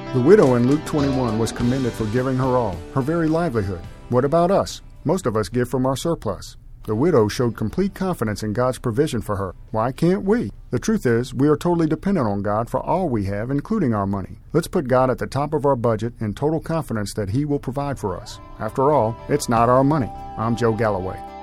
The widow in Luke 21 was commended for giving her all, her very livelihood. What about us? Most of us give from our surplus. The widow showed complete confidence in God's provision for her. Why can't we? The truth is, we are totally dependent on God for all we have, including our money. Let's put God at the top of our budget in total confidence that He will provide for us. After all, it's not our money. I'm Joe Galloway.